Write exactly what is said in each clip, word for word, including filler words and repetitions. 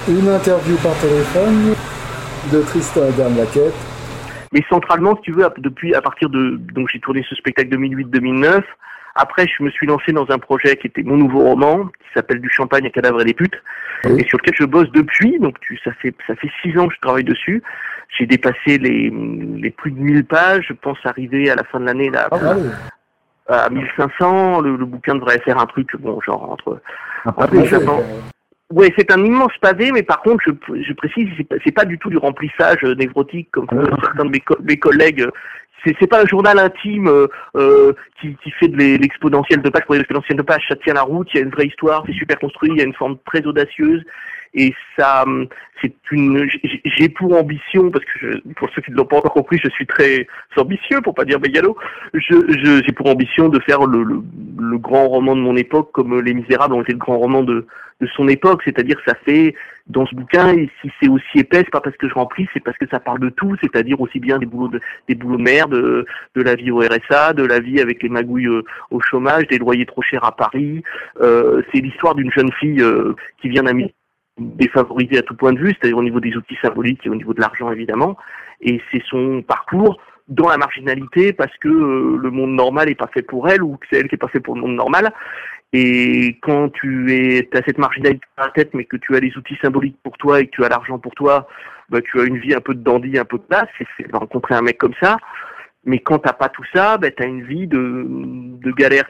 Une interview par téléphone de Tristan Adam-Laquette. Mais centralement, si tu veux, depuis, à partir de, donc j'ai tourné ce spectacle deux mille huit deux mille neuf. Après, je me suis lancé dans un projet qui était mon nouveau roman, qui s'appelle Du champagne, à cadavres et des putes, oui. Et sur lequel je bosse depuis. Donc, tu, ça fait, ça fait six ans que je travaille dessus. J'ai dépassé les, les plus de mille pages. Je pense arriver à la fin de l'année, là, ah, à, oui. à mille cinq cents. Le, le bouquin devrait faire un truc, bon, genre, entre, entre mille cinq cents. Ouais, c'est un immense pavé, mais par contre, je, je précise, c'est pas, c'est pas du tout du remplissage névrotique comme euh, certains de mes, co- mes collègues. C'est, c'est pas un journal intime euh, euh, qui, qui fait de l'exponentiel de page pour l'exponentiel de page. Ça tient la route, il y a une vraie histoire, c'est super construit, il y a une forme très audacieuse. Et ça, c'est une, j'ai pour ambition, parce que je, pour ceux qui ne l'ont pas encore compris, je suis très ambitieux, pour pas dire mégalo, je, je, j'ai pour ambition de faire le, le, le grand roman de mon époque, comme Les Misérables ont été le grand roman de, de son époque. C'est-à-dire, ça fait, dans ce bouquin, et si c'est aussi épais, c'est pas parce que je remplis, c'est parce que ça parle de tout, c'est-à-dire aussi bien des boulots de, des boulots de merde, de, de la vie au R S A, de la vie avec les magouilles euh, au chômage, des loyers trop chers à Paris. Euh, c'est l'histoire d'une jeune fille euh, qui vient d'un milieu défavorisé à tout point de vue, c'est-à-dire au niveau des outils symboliques et au niveau de l'argent évidemment, et c'est son parcours dans la marginalité parce que euh, le monde normal est pas fait pour elle ou que c'est elle qui est pas fait pour le monde normal. Et quand tu es, t'as cette marginalité dans la tête, mais que tu as les outils symboliques pour toi et que tu as l'argent pour toi, bah, tu as une vie un peu de dandy, un peu de classe. Et c'est rencontrer un mec comme ça. Mais quand t'as pas tout ça, bah, t'as une vie de, de galère.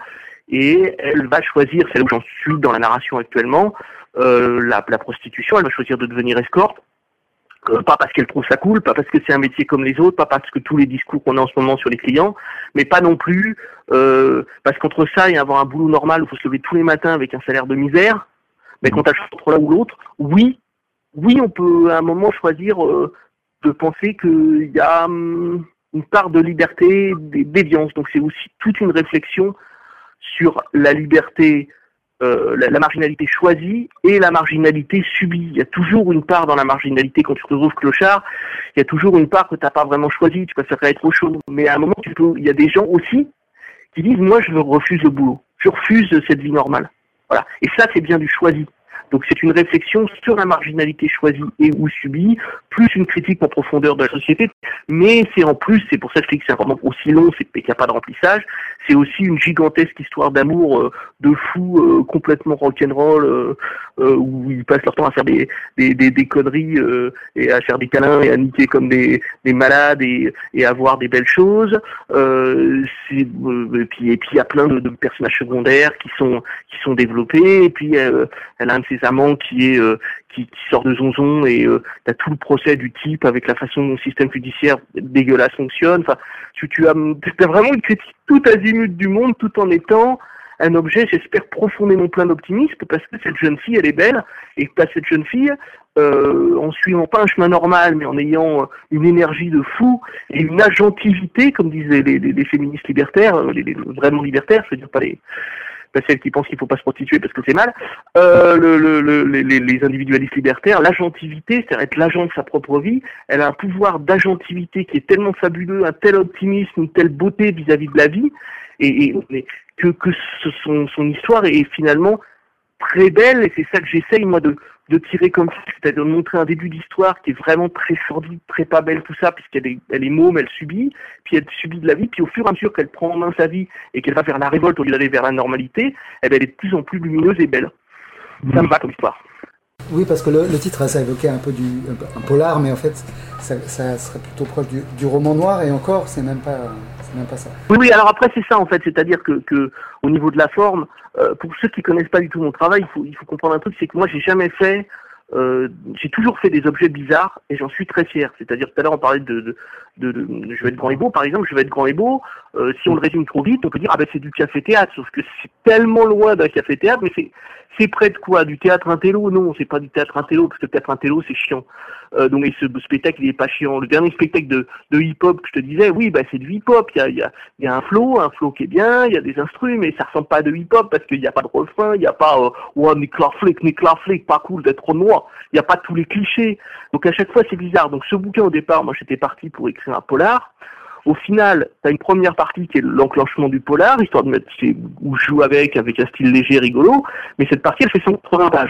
Et elle va choisir, c'est là où j'en suis dans la narration actuellement, euh, la, la prostitution. Elle va choisir de devenir escorte. Euh, pas parce qu'elle trouve ça cool, pas parce que c'est un métier comme les autres, pas parce que tous les discours qu'on a en ce moment sur les clients, mais pas non plus euh, parce qu'entre ça et avoir un boulot normal où il faut se lever tous les matins avec un salaire de misère, mais quand tu as le choix entre l'un ou l'autre, oui, oui, on peut à un moment choisir euh, de penser qu'il y a hum, une part de liberté, d'éviance. Donc c'est aussi toute une réflexion sur la liberté, Euh, la, la marginalité choisie et la marginalité subie. Il y a toujours une part dans la marginalité quand tu te retrouves clochard, il y a toujours une part que tu n'as pas vraiment choisie, tu préférerais être au chaud. Mais à un moment, tu peux, il y a des gens aussi qui disent, moi je refuse le boulot, je refuse cette vie normale. Voilà. Et ça, c'est bien du choisi. Donc c'est une réflexion sur la marginalité choisie et ou subie, plus une critique en profondeur de la société, mais c'est en plus, c'est pour ça que je dis que c'est un roman aussi long, c'est qu'il n'y a pas de remplissage, c'est aussi une gigantesque histoire d'amour euh, de fous euh, complètement rock'n'roll, euh, euh, où ils passent leur temps à faire des, des, des, des conneries euh, et à faire des câlins et à niquer comme des, des malades et, et à voir des belles choses. Euh, c'est, euh, et puis et puis il y a plein de, de personnages secondaires qui sont qui sont développés, et puis euh, elle a un de ses amants qui est euh, qui, qui sort de zonzon, et euh, t'as tout le procès du type avec la façon dont le système judiciaire dégueulasse fonctionne. Enfin, tu, tu as t'as vraiment une critique tout azimut du monde, tout en étant un objet, j'espère, profondément plein d'optimisme, parce que cette jeune fille, elle est belle, et que cette jeune fille, euh, en suivant pas un chemin normal, mais en ayant une énergie de fou et une agentivité, comme disaient les, les, les féministes libertaires, les, les vraiment libertaires, je veux dire pas les pas celles qui pensent qu'il faut pas se prostituer parce que c'est mal, euh, le, le, le, les, les individualistes libertaires, l'agentivité, c'est-à-dire être l'agent de sa propre vie, elle a un pouvoir d'agentivité qui est tellement fabuleux, un tel optimisme, une telle beauté vis-à-vis de la vie, et, et que, que ce, son, son histoire est finalement très belle, et c'est ça que j'essaye moi de, de tirer comme ça, c'est-à-dire de montrer un début d'histoire qui est vraiment très sordide, très pas belle, tout ça, puisqu'elle est, elle est môme, elle subit, puis elle subit de la vie, puis au fur et à mesure qu'elle prend en main sa vie et qu'elle va vers la révolte au lieu d'aller vers la normalité, eh ben, elle est de plus en plus lumineuse et belle. Ça me va comme histoire. Oui, parce que le, le titre, ça évoquait un peu du un polar, mais en fait, ça, ça serait plutôt proche du, du roman noir, et encore, c'est même pas, c'est même pas ça. Oui, oui. Alors après, c'est ça en fait, c'est-à-dire que, que au niveau de la forme, euh, pour ceux qui connaissent pas du tout mon travail, il faut, il faut comprendre un truc, c'est que moi, j'ai jamais fait, euh, j'ai toujours fait des objets bizarres, et j'en suis très fier. C'est-à-dire tout à l'heure, on parlait de, de, de, de je vais être grand et beau, par exemple, je vais être grand et beau. Euh, si on le résume trop vite, on peut dire ah ben c'est du café-théâtre, sauf que c'est tellement loin d'un café-théâtre, mais c'est c'est près de quoi? Du théâtre intello? Non, c'est pas du théâtre intello, parce que le théâtre intello, c'est chiant. Euh, donc, et ce spectacle, il est pas chiant. Le dernier spectacle de, de hip-hop que je te disais, oui, bah, c'est du hip-hop. Il y a, il y a, il y a un flow, un flow qui est bien, il y a des instruments, mais ça ressemble pas à de hip-hop, parce qu'il n'y a pas de refrain, il n'y a pas, euh, ouais, Nick Larflick, Nick Larflick, pas cool d'être trop noir. Il n'y a pas tous les clichés. Donc, à chaque fois, c'est bizarre. Donc, ce bouquin, au départ, moi, j'étais parti pour écrire un polar. Au final, tu as une première partie qui est l'enclenchement du polar, histoire de mettre, où je joue avec, avec un style léger, rigolo, mais cette partie, elle fait cent quatre-vingts pages.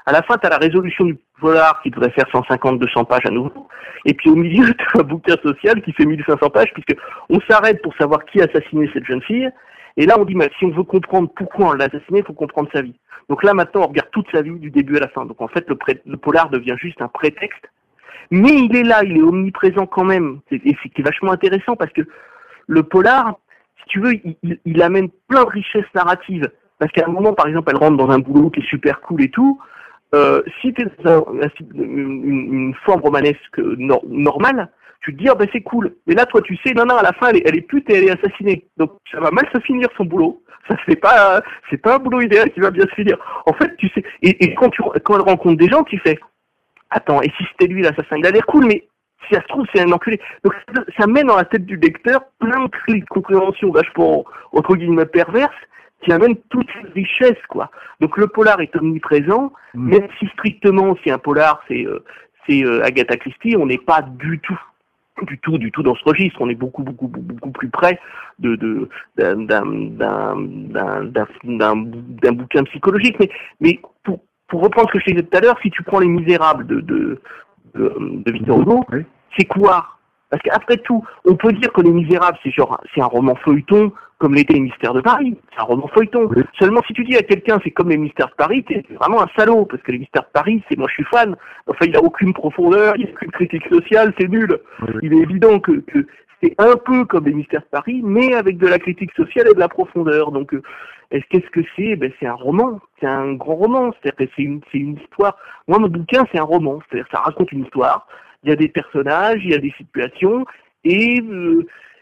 À la fin, tu as la résolution du polar qui devrait faire cent cinquante, deux cents pages à nouveau. Et puis au milieu, tu as un bouquin social qui fait mille cinq cents pages, puisque on s'arrête pour savoir qui a assassiné cette jeune fille. Et là, on dit, mais si on veut comprendre pourquoi on l'a assassiné, il faut comprendre sa vie. Donc là, maintenant, on regarde toute sa vie du début à la fin. Donc en fait, le, pré- le polar devient juste un prétexte. Mais il est là, il est omniprésent quand même. Et c'est, c'est vachement intéressant parce que le polar, si tu veux, il, il, il amène plein de richesses narratives. Parce qu'à un moment, par exemple, elle rentre dans un boulot qui est super cool et tout. Euh, si tu es dans un, un, une, une forme romanesque nor- normale, tu te dis, ah ben c'est cool. Mais là, toi, tu sais, non, non, à la fin, elle est, elle est pute et elle est assassinée. Donc, ça va mal se finir son boulot. Ça, c'est pas, c'est pas un boulot idéal qui va bien se finir. En fait, tu sais, et, et quand tu, quand elle rencontre des gens, tu fais, attends, et si c'était lui l'assassin, il a l'air cool, mais si ça se trouve, c'est un enculé. Donc, ça, ça met dans la tête du lecteur plein de clés de compréhension vachement, entre guillemets, perverses, qui amène toute cette richesse, quoi. Donc le polar est omniprésent, mmh. même si strictement, si un polar, c'est, euh, c'est euh, Agatha Christie, on n'est pas du tout, du tout, du tout dans ce registre. On est beaucoup, beaucoup, beaucoup, beaucoup plus près de, de, d'un, d'un, d'un, d'un, d'un, d'un, d'un bouquin psychologique. Mais, mais pour, pour reprendre ce que je disais tout à l'heure, si tu prends Les Misérables de, de, de, de Victor Hugo, oui. c'est quoi? Parce qu'après tout, on peut dire que Les Misérables, c'est genre, c'est un roman feuilleton, comme l'était Les Mystères de Paris. C'est un roman feuilleton. Oui. Seulement, si tu dis à quelqu'un, c'est comme Les Mystères de Paris, t'es vraiment un salaud, parce que Les Mystères de Paris, c'est, moi je suis fan. Enfin, il n'a aucune profondeur, il n'y a aucune critique sociale, c'est nul. Oui. Il est évident que, que c'est un peu comme Les Mystères de Paris, mais avec de la critique sociale et de la profondeur. Donc, euh, est-ce, qu'est-ce que c'est? Ben, c'est un roman. C'est un grand roman. C'est-à-dire que c'est une, c'est une histoire. Moi, mon bouquin, c'est un roman. C'est-à-dire que ça raconte une histoire. Il y a des personnages, il y a des situations, et euh,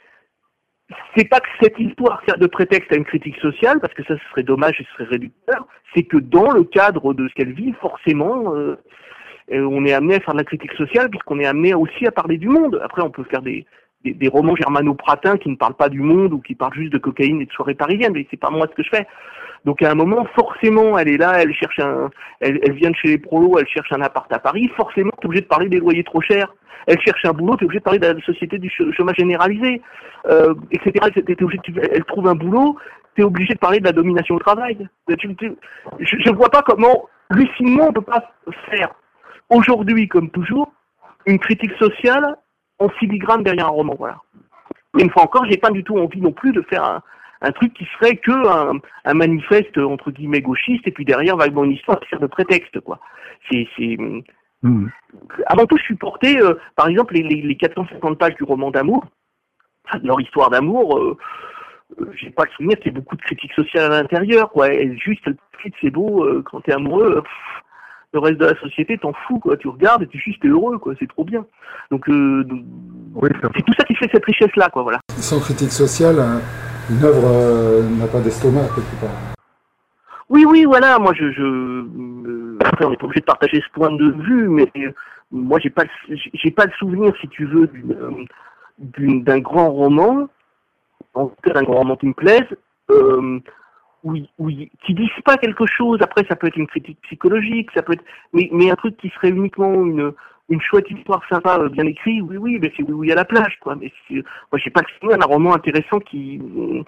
c'est pas que cette histoire sert de prétexte à une critique sociale, parce que ça, ce serait dommage et ce serait réducteur, c'est que dans le cadre de ce qu'elle vit, forcément, euh, on est amené à faire de la critique sociale, puisqu'on est amené aussi à parler du monde. Après, on peut faire des, des, des romans germano-pratins qui ne parlent pas du monde, ou qui parlent juste de cocaïne et de soirées parisiennes, mais c'est pas moi ce que je fais. Donc à un moment, forcément, elle est là, elle cherche un, elle, elle vient de chez les prolos, elle cherche un appart à Paris, forcément, t'es obligé de parler des loyers trop chers. Elle cherche un boulot, t'es obligé de parler de la société du chômage généralisé, euh, et cetera. T'es obligé de, elle trouve un boulot, t'es obligé de parler de la domination au travail. Tu, tu, je, je vois pas comment, lucidement, on peut pas faire, aujourd'hui comme toujours, une critique sociale en filigrane derrière un roman, voilà. Et une fois encore, j'ai pas du tout envie non plus de faire un, un truc qui serait que un, un manifeste entre guillemets gauchiste et puis derrière vaguement une histoire qui sert de prétexte, quoi. C'est, c'est... Mmh. Avant tout, je suis porté, euh, par exemple, les, les, les quatre cent cinquante pages du roman d'amour, leur histoire d'amour. Euh, euh, j'ai pas le souvenir qu'il y ait beaucoup de critiques sociales à l'intérieur, quoi. Et juste, le titre, c'est beau, euh, quand t'es amoureux, pff, le reste de la société, t'en fous, quoi. Tu regardes et tu juste t'es heureux, quoi. C'est trop bien. Donc, euh, donc oui, c'est tout ça qui fait cette richesse-là, quoi. Voilà. Sans critique sociale, une œuvre euh, n'a pas d'estomac, quelque part. Oui, oui, voilà. Moi, je, je euh, après, on n'est pas obligé de partager ce point de vue, mais euh, moi, j'ai pas, le, j'ai pas le souvenir, si tu veux, d'une, d'une, d'un grand roman, en tout cas d'un grand roman qui me plaise, euh, oui, oui, qui disent pas quelque chose. Après, ça peut être une critique psychologique, ça peut être, mais, mais un truc qui serait uniquement une, une chouette histoire sympa, euh, bien écrite. Oui, oui, mais c'est oui, oui à la plage, quoi. Mais c'est, moi, j'ai pas le souvenir d'un roman intéressant qui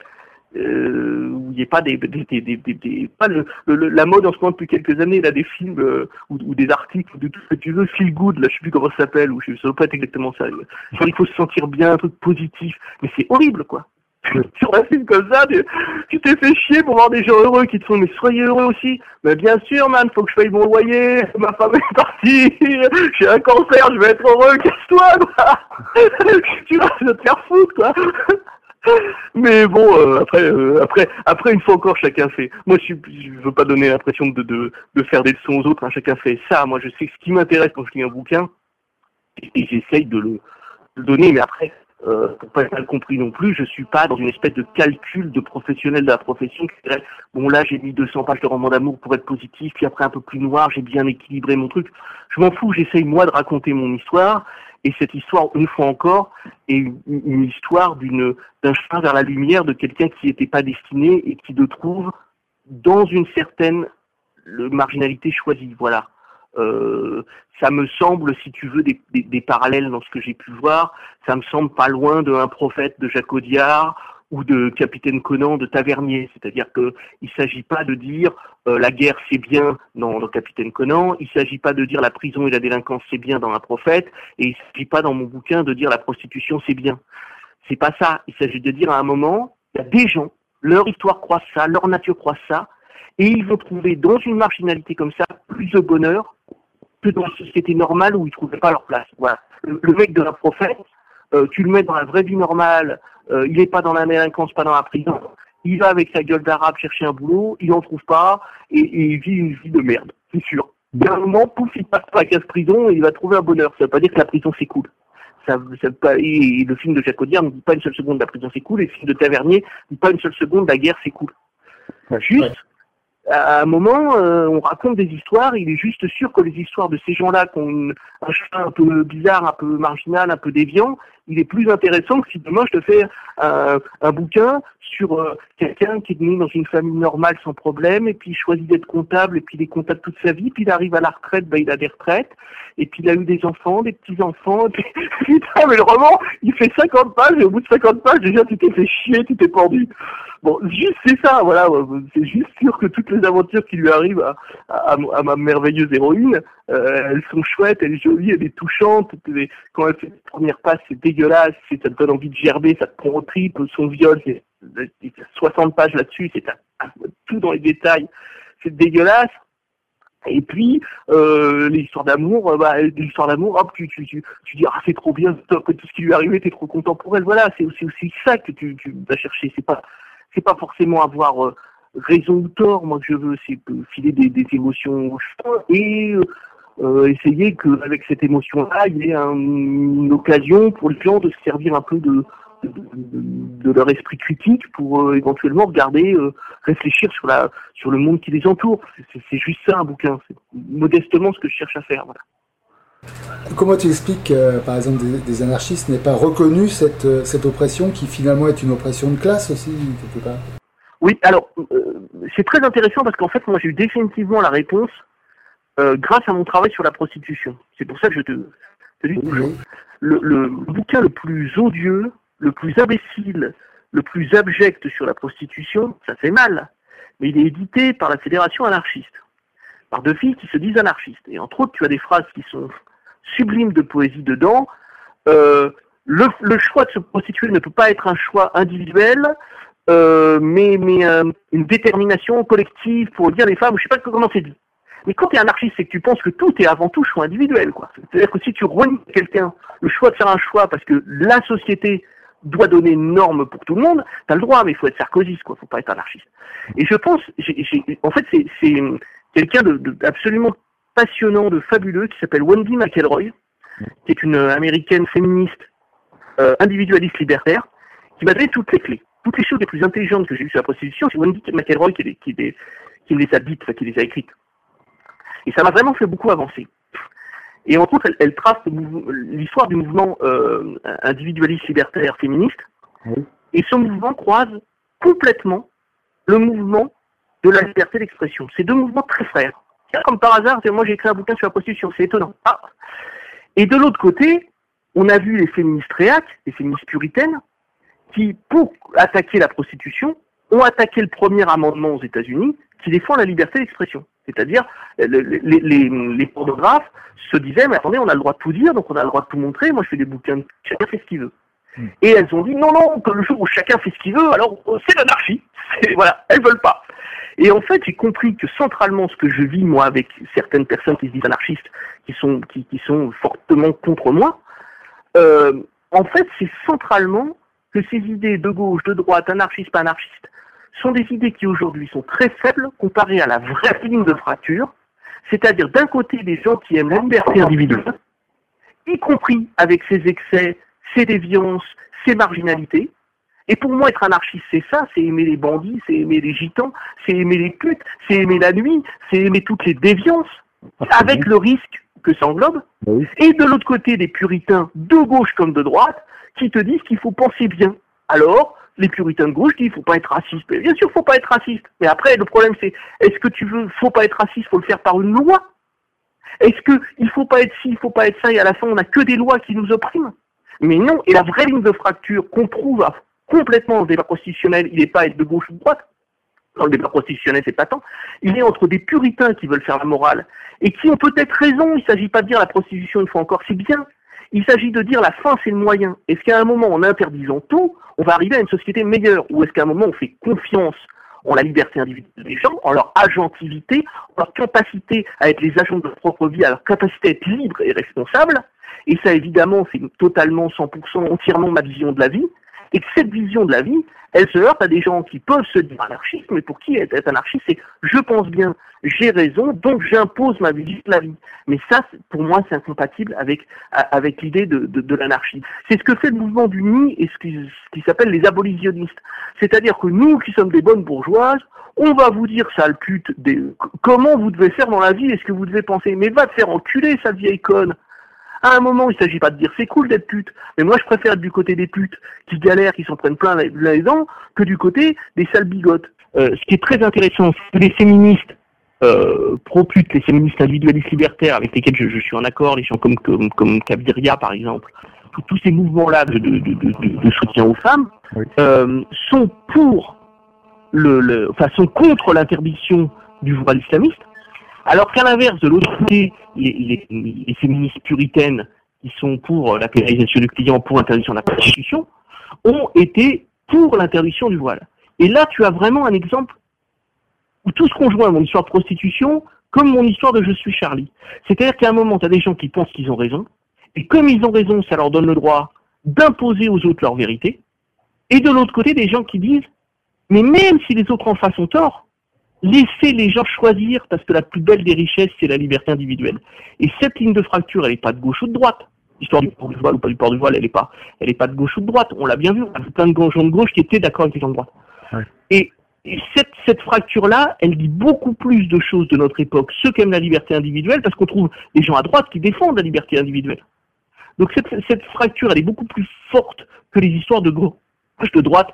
Euh, où il n'y ait pas des, des, des, des, des, des pas le, le, la mode en ce moment depuis quelques années là, des films euh, ou, ou des articles ou de tout ce que tu veux, feel good, là je sais plus comment ça s'appelle, ou je sais pas exactement ça. Genre, il faut se sentir bien, un truc positif, mais c'est horrible, quoi. Sur un film comme ça, tu, tu t'es fait chier pour voir des gens heureux qui te font mais soyez heureux aussi. Mais bien sûr, man, faut que je paye mon loyer, ma femme est partie, j'ai un cancer, je vais être heureux, casse-toi, quoi. Tu vas te faire foutre, quoi. Mais bon, euh, après, euh, après, après, une fois encore, chacun fait. Moi, je, je veux pas donner l'impression de, de, de faire des leçons aux autres. Hein. Chacun fait ça. Moi, je sais ce qui m'intéresse quand je lis un bouquin, et, et j'essaye de le, de le donner. Mais après, euh, pour pas être mal compris non plus, je suis pas dans une espèce de calcul de professionnel de la profession qui dirait bon là, j'ai mis deux cents pages de roman d'amour pour être positif, puis après un peu plus noir, j'ai bien équilibré mon truc. Je m'en fous. J'essaye moi de raconter mon histoire. Et cette histoire, une fois encore, est une, une histoire d'une, d'un chemin vers la lumière de quelqu'un qui n'était pas destiné et qui le trouve dans une certaine marginalité choisie. Voilà. Euh, ça me semble, si tu veux, des, des, des parallèles dans ce que j'ai pu voir. Ça me semble pas loin de Un prophète de Jacques Audiard ou de capitaine Conan, de Tavernier. C'est-à-dire qu'il ne s'agit pas de dire euh, la guerre c'est bien dans, dans Capitaine Conan, il ne s'agit pas de dire la prison et la délinquance c'est bien dans Un prophète, et il ne s'agit pas dans mon bouquin de dire la prostitution c'est bien. C'est pas ça. Il s'agit de dire à un moment, il y a des gens, leur histoire croise ça, leur nature croise ça, et ils vont trouver dans une marginalité comme ça plus de bonheur que dans la société normale où ils ne trouvaient pas leur place. Voilà. Le, le mec de Un prophète, euh, tu le mets dans la vraie vie normale, euh, il n'est pas dans la délinquance, pas dans la prison, il va avec sa gueule d'arabe chercher un boulot, il n'en trouve pas, et, et il vit une vie de merde, c'est sûr. D'un moment, pouf, il passe par la case prison et il va trouver un bonheur. Ça ne veut pas dire que la prison c'est cool. Ça, ça pas, et le film de Jacques Audiard ne dit pas une seule seconde la prison c'est cool, et le film de Tavernier ne dit pas une seule seconde la guerre c'est cool. Ouais, juste, ouais. À un moment, euh, on raconte des histoires, il est juste sûr que les histoires de ces gens-là qui ont une, un chemin un peu bizarre, un peu marginal, un peu déviant, il est plus intéressant que si demain je te fais un, un bouquin sur euh, quelqu'un qui est né dans une famille normale sans problème, et puis il choisit d'être comptable, et puis il est comptable toute sa vie, puis il arrive à la retraite, ben il a des retraites, et puis il a eu des enfants, des petits-enfants, et puis putain, mais le roman, il fait cinquante pages, et au bout de cinquante pages, déjà tu t'es fait chier, tu t'es pendu. Bon, juste c'est ça, voilà, c'est juste sûr que toutes les aventures qui lui arrivent à, à, à ma merveilleuse héroïne, euh, elles sont chouettes, elle est jolie, elle est touchante, les, quand elle fait les premières passes, c'est dégueulasse, c'est, ça te donne envie de gerber, ça te prend au tripes, son viol, c'est, c'est soixante pages là-dessus, c'est à, à, tout dans les détails, c'est dégueulasse. Et puis, euh, les histoires d'amour, euh, bah, les histoires d'amour, hop, tu, tu, tu, tu dis, ah, c'est trop bien, que tout ce qui lui est arrivé, t'es trop content pour elle, voilà, c'est aussi, aussi ça que tu, tu vas chercher, c'est pas, c'est pas forcément avoir euh, raison ou tort, moi que je veux, c'est filer des, des émotions au chemin et euh, essayer qu'avec cette émotion-là, il y ait un, une occasion pour les gens de se servir un peu de, de, de, de leur esprit critique pour euh, éventuellement regarder, euh, réfléchir sur, la, sur le monde qui les entoure. C'est, c'est juste ça un bouquin, c'est modestement ce que je cherche à faire. Voilà. Comment tu expliques que, euh, par exemple, des, des anarchistes n'aient pas reconnu cette, euh, cette oppression qui finalement est une oppression de classe aussi, quelque part? Oui, alors, euh, c'est très intéressant parce qu'en fait, moi j'ai eu définitivement la réponse euh, grâce à mon travail sur la prostitution. C'est pour ça que je te, te dis toujours. Le, le bouquin le plus odieux, le plus imbécile, le plus abject sur la prostitution, ça fait mal, mais il est édité par la Fédération anarchiste, par deux filles qui se disent anarchistes. Et entre autres, tu as des phrases qui sont sublimes de poésie dedans. Euh, le, le choix de se prostituer ne peut pas être un choix individuel, euh, mais, mais euh, une détermination collective pour dire les femmes, je sais pas comment c'est dit. Mais quand tu es anarchiste, c'est que tu penses que tout est avant tout choix individuel, quoi. C'est-à-dire que si tu renies quelqu'un le choix de faire un choix parce que la société doit donner une norme pour tout le monde, t'as le droit, mais il faut être sarkozyste, quoi. Faut pas être anarchiste. Et je pense, j'ai, j'ai, en fait, c'est, c'est quelqu'un de, de absolument passionnant, de fabuleux, qui s'appelle Wendy McElroy, qui est une américaine féministe, euh, individualiste libertaire, qui m'a donné toutes les clés. Toutes les choses les plus intelligentes que j'ai eues sur la prostitution, c'est Wendy McElroy qui les, qui les, qui les a dites, enfin, qui les a écrites. Et ça m'a vraiment fait beaucoup avancer. Et entre autres, elle, elle trace l'histoire du mouvement euh, individualiste libertaire féministe, oui. Et ce mouvement croise complètement le mouvement de la liberté d'expression. C'est deux mouvements très frères. Comme par hasard, moi j'ai écrit un bouquin sur la prostitution, c'est étonnant. Ah. Et de l'autre côté, on a vu les féministes réacs, les féministes puritaines, qui, pour attaquer la prostitution, ont attaqué le premier amendement aux États-Unis qui défend la liberté d'expression. C'est-à-dire, les, les, les, les pornographes se disaient, mais attendez, on a le droit de tout dire, donc on a le droit de tout montrer, moi je fais des bouquins, chacun fait ce qu'il veut. Mmh. Et elles ont dit, non, non, que le jour où chacun fait ce qu'il veut, alors c'est l'anarchie. C'est, voilà, elles veulent pas. Et en fait, j'ai compris que centralement, ce que je vis, moi, avec certaines personnes qui se disent anarchistes, qui sont, qui, qui sont fortement contre moi, euh, en fait, c'est centralement que ces idées de gauche, de droite, anarchistes, pas anarchistes, sont des idées qui aujourd'hui sont très faibles comparées à la vraie ligne de fracture, c'est-à-dire d'un côté des gens qui aiment la liberté individuelle, y compris avec ses excès, ses déviances, ses marginalités. Et pour moi, être anarchiste, c'est ça, c'est aimer les bandits, c'est aimer les gitans, c'est aimer les putes, c'est aimer la nuit, c'est aimer toutes les déviances, avec le risque que ça englobe. Oui. Et de l'autre côté, des puritains de gauche comme de droite, qui te disent qu'il faut penser bien. Alors, les puritains de gauche disent qu'il faut pas être raciste. Mais bien sûr, faut pas être raciste. Mais après, le problème, c'est, est-ce que tu veux, faut pas être raciste, faut le faire par une loi? Est-ce que il faut pas être ci, il faut pas être ça, et à la fin, on n'a que des lois qui nous oppriment? Mais non, et la vraie ligne de fracture qu'on trouve complètement dans le débat constitutionnel, il n'est pas être de gauche ou de droite. Dans le débat constitutionnel, c'est pas tant. Il est entre des puritains qui veulent faire la morale et qui ont peut-être raison. Il ne s'agit pas de dire la prostitution une fois encore, c'est bien. Il s'agit de dire la fin, c'est le moyen. Est-ce qu'à un moment, en interdisant tout, on va arriver à une société meilleure? Ou est-ce qu'à un moment, on fait confiance en la liberté individuelle des gens, en leur agentivité, en leur capacité à être les agents de leur propre vie, à leur capacité à être libres et responsables? Et ça, évidemment, c'est totalement, cent pour cent, entièrement ma vision de la vie. Et que cette vision de la vie, elle se heurte à des gens qui peuvent se dire anarchistes, mais pour qui être anarchiste, c'est je pense bien, j'ai raison, donc j'impose ma vision de la vie. Mais ça, pour moi, c'est incompatible avec avec l'idée de, de, de l'anarchie. C'est ce que fait le mouvement du N I et ce qui, ce qui s'appelle les abolitionnistes. C'est-à-dire que nous, qui sommes des bonnes bourgeoises, on va vous dire, sale pute, des, comment vous devez faire dans la vie et ce que vous devez penser. Mais va te faire enculer, sale vieille conne. À un moment, il ne s'agit pas de dire c'est cool d'être pute, mais moi je préfère être du côté des putes qui galèrent, qui s'en prennent plein les dents, que du côté des sales bigotes. Euh, ce qui est très intéressant, c'est que les féministes euh, pro-putes, les féministes individualistes libertaires, avec lesquels je, je suis en accord, les gens comme comme, comme Cabiria par exemple, tous, tous ces mouvements-là de, de, de, de, de soutien aux femmes, oui. euh, sont pour le, le, enfin sont contre l'interdiction du voile islamiste. Alors qu'à l'inverse, de l'autre côté, les, les, les féministes puritaines qui sont pour la pénalisation du client, pour l'interdiction de la prostitution, ont été pour l'interdiction du voile. Et là, tu as vraiment un exemple où tout se conjoint, mon histoire de prostitution, comme mon histoire de Je suis Charlie. C'est-à-dire qu'à un moment, tu as des gens qui pensent qu'ils ont raison, et comme ils ont raison, ça leur donne le droit d'imposer aux autres leur vérité, et de l'autre côté, des gens qui disent, mais même si les autres en face ont tort, laissez les gens choisir, parce que la plus belle des richesses, c'est la liberté individuelle. Et cette ligne de fracture, elle n'est pas de gauche ou de droite. L'histoire du port du voile ou pas du port du voile, elle n'est pas, elle n'est pas de gauche ou de droite. On l'a bien vu, on a vu plein de gens de gauche qui étaient d'accord avec les gens de droite. Ouais. Et, et cette, cette fracture-là, elle dit beaucoup plus de choses de notre époque, ceux qui aiment la liberté individuelle, parce qu'on trouve des gens à droite qui défendent la liberté individuelle. Donc cette, cette fracture, elle est beaucoup plus forte que les histoires de gauche, de droite,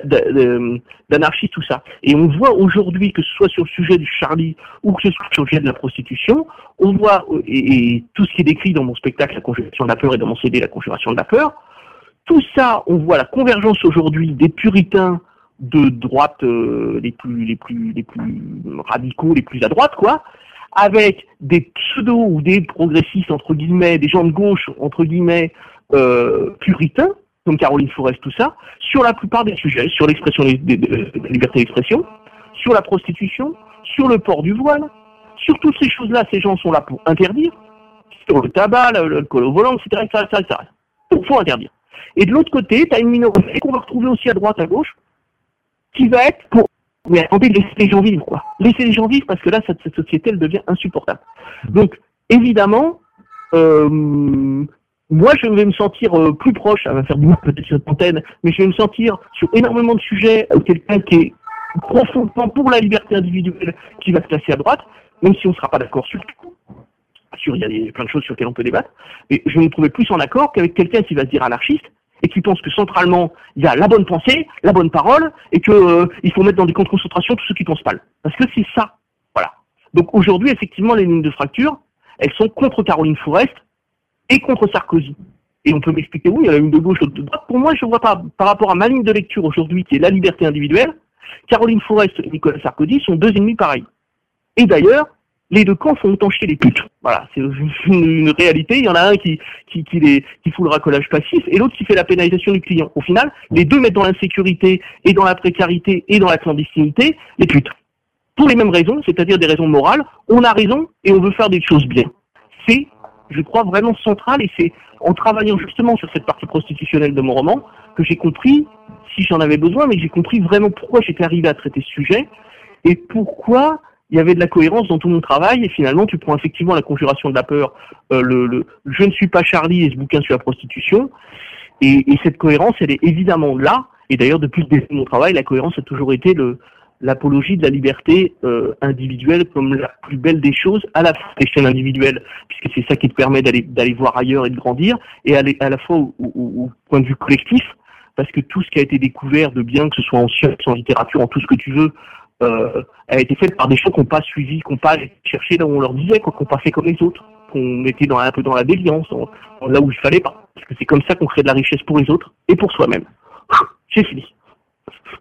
d'anarchie, tout ça. Et on voit aujourd'hui, que ce soit sur le sujet du Charlie ou que ce soit sur le sujet de la prostitution, on voit, et, et tout ce qui est décrit dans mon spectacle, La Conjuration de la peur, et dans mon C D, La Conjuration de la peur, tout ça, on voit la convergence aujourd'hui des puritains de droite euh, les plus les plus les plus radicaux, les plus à droite, quoi, avec des pseudo ou des progressistes, entre guillemets, des gens de gauche, entre guillemets, euh, puritains, comme Caroline Forest, tout ça, sur la plupart des sujets, sur l'expression de, de, de, de la liberté d'expression, sur la prostitution, sur le port du voile, sur toutes ces choses-là, ces gens sont là pour interdire, sur le tabac, l'alcool au volant, et cetera, et cetera, et cetera. Il faut interdire. Et de l'autre côté, tu as une minorité qu'on va retrouver aussi à droite, à gauche, qui va être pour... Mais attendez, laissez les gens vivre, quoi. Laissez les gens vivre, parce que là, cette, cette société, elle devient insupportable. Donc, évidemment, euh, moi, je vais me sentir euh, plus proche, ça va faire du mal peut-être sur cette antenne, mais je vais me sentir sur énormément de sujets, euh, quelqu'un qui est profondément pour la liberté individuelle, qui va se placer à droite, même si on ne sera pas d'accord sur tout. Sur, il y a des, plein de choses sur lesquelles on peut débattre, mais je vais me trouver plus en accord qu'avec quelqu'un qui va se dire anarchiste, et qui pense que centralement, il y a la bonne pensée, la bonne parole, et que euh, il faut mettre dans des camps de concentration tous ceux qui pensent pas. Parce que c'est ça. Voilà. Donc aujourd'hui, effectivement, les lignes de fracture, elles sont contre Caroline Forest et contre Sarkozy. Et on peut m'expliquer, oui, il y a la ligne de gauche, l'autre de droite. Pour moi, je vois pas, par rapport à ma ligne de lecture aujourd'hui, qui est la liberté individuelle, Caroline Forest et Nicolas Sarkozy sont deux ennemis pareils. Et d'ailleurs, les deux camps font autant chier les putes. Voilà, c'est une, une réalité. Il y en a un qui, qui, qui, les, qui fout le racolage passif et l'autre qui fait la pénalisation du client. Au final, les deux mettent dans l'insécurité et dans la précarité et dans la clandestinité les putes. Pour les mêmes raisons, c'est-à-dire des raisons morales, on a raison et on veut faire des choses bien. C'est, je crois, vraiment central et c'est en travaillant justement sur cette partie prostitutionnelle de mon roman que j'ai compris, si j'en avais besoin, mais j'ai compris vraiment pourquoi j'étais arrivé à traiter ce sujet et pourquoi il y avait de la cohérence dans tout mon travail, et finalement, tu prends effectivement La Conjuration de la peur, euh, le, le « Je ne suis pas Charlie » et ce bouquin sur la prostitution, et, et cette cohérence, elle est évidemment là, et d'ailleurs, depuis le début de mon travail, la cohérence a toujours été le, l'apologie de la liberté euh, individuelle comme la plus belle des choses, à la fois à l'échelle individuelle, puisque c'est ça qui te permet d'aller, d'aller voir ailleurs et de grandir, et à, à la fois au, au, au point de vue collectif, parce que tout ce qui a été découvert de bien, que ce soit en sciences, en littérature, en tout ce que tu veux, Euh, a été faite par des gens qui n'ont pas suivi, qui n'ont pas cherché là où on leur disait, quoi, qui n'ont pas fait comme les autres, qu'on était dans, un peu dans la déviance, dans, dans là où il fallait pas. Parce que c'est comme ça qu'on crée de la richesse pour les autres et pour soi-même. J'ai fini.